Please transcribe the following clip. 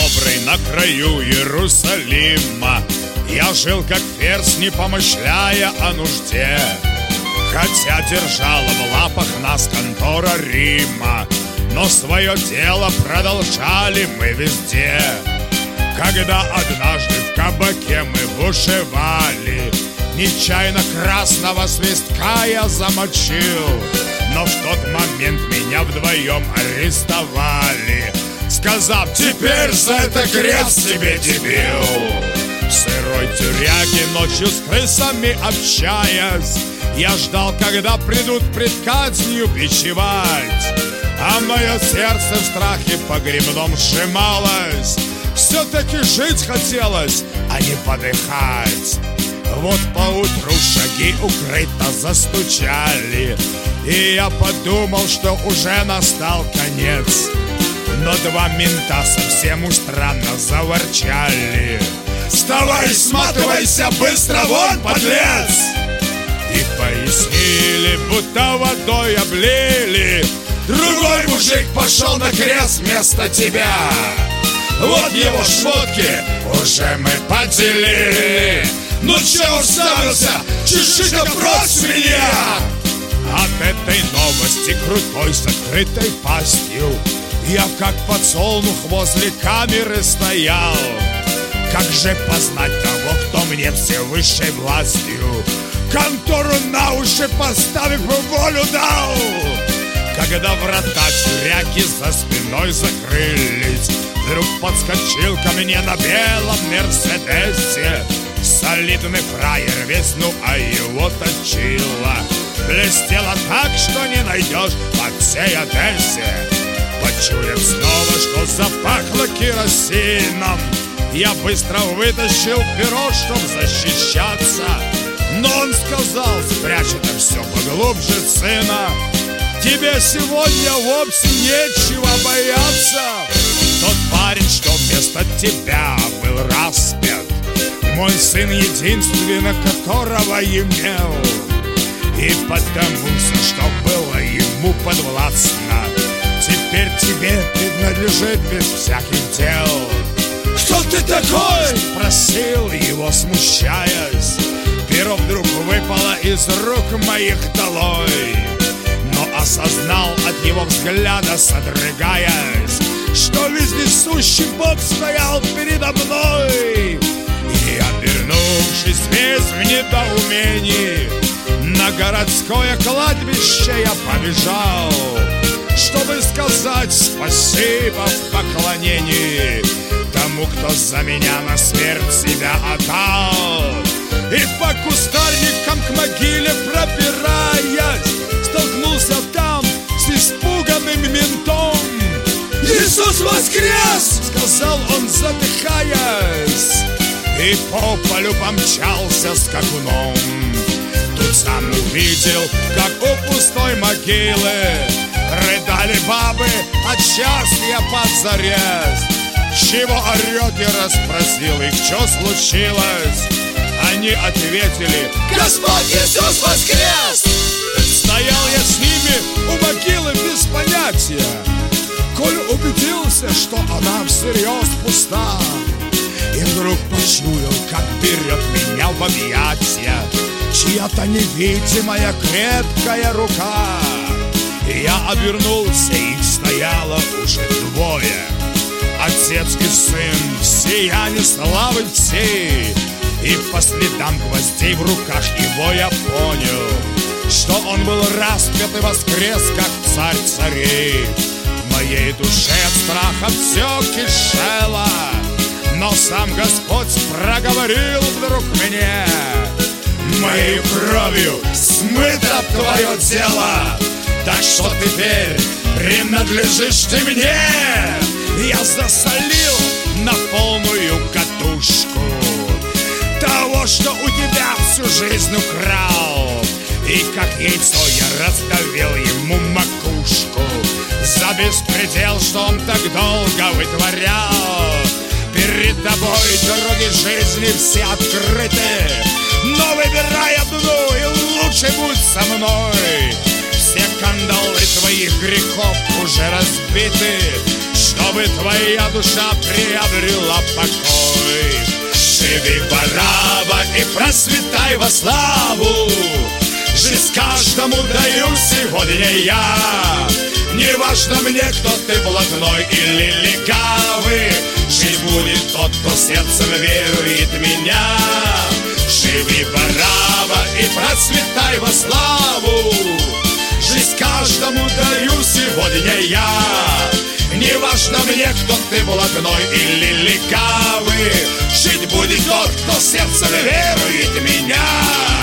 добрый на краю Иерусалима я жил как ферзь, не помышляя о нужде. Хотя держала в лапах нас контора Рима, но свое дело продолжали мы везде. Когда однажды в кабаке мы бушевали, нечаянно красного свистка я замочил. Но в тот момент меня вдвоем арестовали, сказав: теперь за это крест тебе, дебил. В сырой тюряге ночью с крысами общаясь, я ждал, когда придут пред казнью бичевать. А мое сердце в страхе погребном сжималось. Все-таки жить хотелось, а не подыхать. Вот поутру шаги укрыто застучали, и я подумал, что уже настал конец. Но два мента совсем уж странно заворчали: вставай, сматывайся, быстро вон, подлец! И пояснили, будто водой облили: другой мужик пошел на крест вместо тебя. Вот его шмотки уже мы поделили. Ну че уставился, чеши-ка прочь меня! От этой новости крутой с открытой пастью я как подсолнух возле камеры стоял. Как же познать того, кто мне всевысшей властью контору на уши поставив волю дал? Когда врата тюряги за спиной закрылись, вдруг подскочил ко мне на белом Мерседесе солидный фраер весь, ну а его точило блестело так, что не найдешь по всей Одессе. Почуяв снова, что запахло керосином, я быстро вытащил перо, чтоб защищаться. Но он сказал: спрячь это все поглубже, сына, тебе сегодня вовсе нечего бояться. Тот парень, что вместо тебя был распят, мой сын, единственный, которого имел. И потому все, что было ему подвластно, теперь тебе принадлежит без всяких дел. Кто ты такой? Спросил его, смущаясь. Перо вдруг выпало из рук моих долой. Но осознал от его взгляда, содрогаясь, что вездесущий Бог стоял передо мной. И, обернувшись весь в недоумении, на городское кладбище я побежал, чтобы сказать спасибо в поклонении тому, кто за меня на смерть себя отдал. И по кустарникам к могиле пробираясь, столкнулся там с испуганным ментом. «Иисус воскрес!» — сказал он, задыхаясь, и по полю помчался скакуном. Тут сам увидел, как у пустой могилы рыдали бабы от счастья позарез. Чего орете, расспросил их, что случилось. Они ответили: Господь Иисус воскрес! Стоял я с ними у могилы без понятия, коль убедился, что она всерьез пуста. И вдруг почуял, как берет меня в объятия чья-то невидимая крепкая рука. Я обернулся, их стояло уже двое, отец и сын в сиянии славы всей. И по следам гвоздей в руках его я понял, что он был распят и воскрес, как царь царей. В моей душе от страха все кишело, но сам Господь проговорил вдруг мне: моей кровью смыто твое тело, так что теперь принадлежишь ты мне. Я засолил на полную катушку того, что у тебя всю жизнь украл. И как яйцо я раздавил ему макушку за беспредел, что он так долго вытворял. Перед тобой дороги жизни все открыты, но выбирай одну и лучше будь со мной. Все кандалы твоих грехов уже разбиты. чтобы твоя душа приобрела покой. Живи, бараба, и процветай во славу. Жизнь каждому даю сегодня я. Не важно мне, кто ты, блатной или легавый. Жить будет тот, кто сердцем верует в меня. Живи, бараба, и процветай во славу. Жизнь каждому даю сегодня я. Не важно мне, кто ты, блатной или легавый. Жить будет тот, кто сердцем верует в меня.